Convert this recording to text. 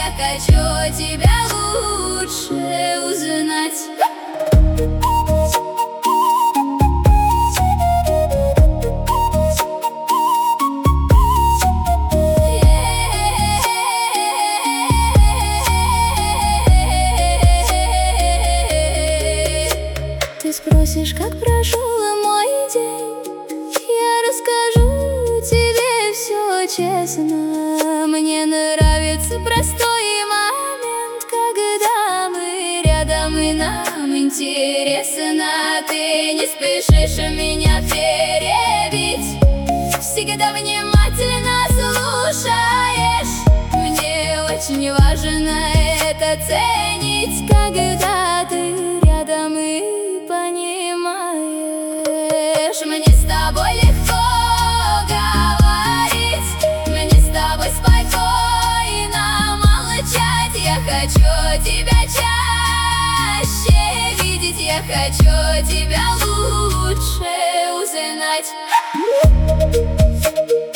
я хочу тебя лучше узнать. Ты спросишь, как прошел мой день, я расскажу тебе все честно. Мне нравится простой момент, когда мы рядом и нам интересно. Ты не спешишь меня перебить, всегда внимательно слушаешь. Мне очень важно это ценить, когда ты рядом и понимаешь. Мне с тобой легко говорить, мне с тобой спокойно молчать. Я хочу тебя чаще видеть, я хочу тебя лучше узнать.